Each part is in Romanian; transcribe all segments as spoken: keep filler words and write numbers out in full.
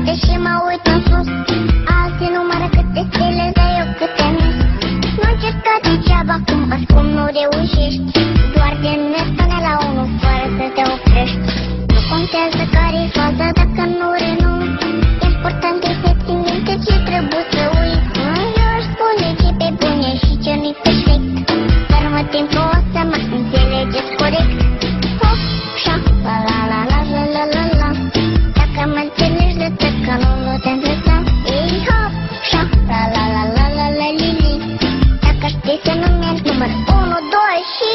departe și mă uit în sus. Alții numără câte stele, dar eu câte nu. Nu încerca degeaba, cum îți spun, nu reușești. Doar din până la unul, fără să te oprești. Nu contează care-i faza dacă nu renunți. Important e să ții minte ce trebuie să uiți. Eu aș spune ce pe bune și ce nu-i perfect, dar mă tem că o să mă înțelegeți corect. Hop, șa, la la la la la la la la. Dacă mă înțelegi de tot că nu nu te întresa. Ei, hop, șa, la la la la la la li li. Dacă știi să nu mergi număr unu, doi și...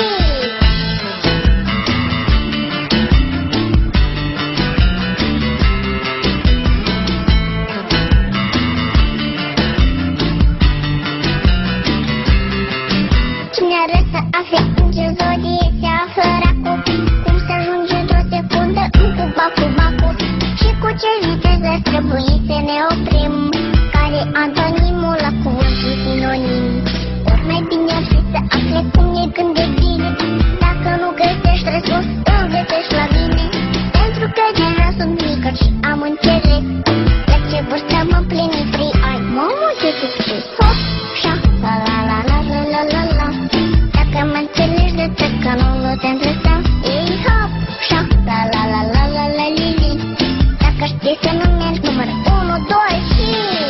Cine are să afle în ce zodie se află racul, cum să ajunge într-o secundă în cuba cu bacul, și cu ce viteză trebuie să ne oprim, care antonimul la cuvântul sinonim. Ori mai bine ar fi să afle cum e când de bine. Dacă nu găsești răspuns, îl găsești la mine. Pentru că deja sunt mică și am înțeles la ce vârstă mă împlini trei ani. Mamă, ce succes! Hop, șa, la la la la la la la la. Dacă mă înțelegi de tot că nu nu te întresa. Ei, hop, șa, la la la la la la li li. Dacă știi să nu mergi număr unu, doi și...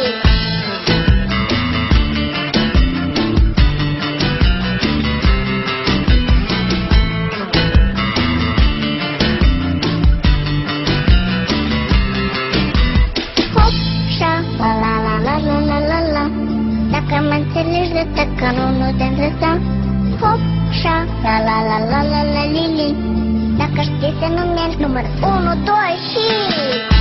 Hop, șa, la la la la la la la la. Dacă mă înțelegi de tot că nu nu te întresa. Hop, șa, la la la la la la li li. Dacă știi să nu mergi număr unu, doi și...